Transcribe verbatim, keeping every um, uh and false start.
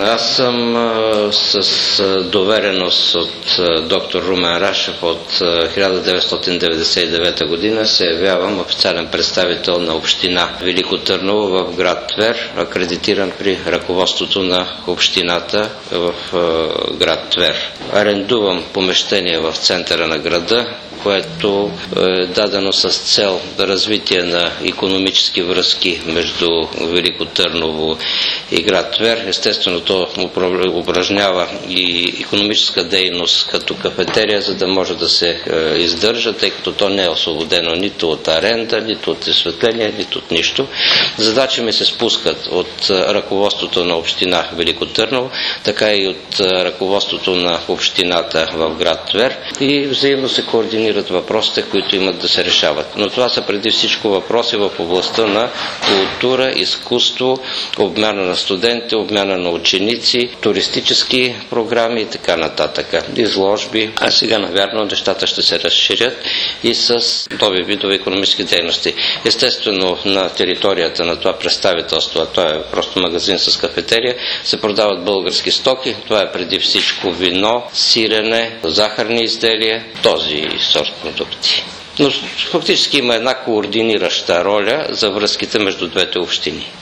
Аз съм а, с довереност от а, доктор Румен Рашев от а, хиляда деветстотин деветдесет и девета година се явявам официален представител на община Велико Търново в град Твер, акредитиран при ръководството на общината в а, град Твер. Арендувам помещение в центъра на града, което е дадено с цел да развитие на икономически връзки между Велико Търново и град Твер. Естествено, то упражнява и икономическа дейност като кафетерия, за да може да се издържа, тъй като то не е освободено нито от аренда, нито от осветление, нито от нищо. Задачи ми се спускат от ръководството на община Велико Търново, така и от ръководството на общината в град Твер и взаимно се координират въпросите, които имат да се решават. Но това са преди всичко въпроси в областта на култура, изкуство, обмяна на студенти, обмяна на ученици, туристически програми и така нататък. Изложби. А сега, навярно, нещата ще се разширят и с нови видове икономически дейности. Естествено, на територията на това представителство, а това е просто магазин с кафетерия, се продават български стоки. Това е преди всичко вино, сирене, захарни изделия, този сорт продукти. Но фактически има една координираща роля за връзките между двете общини.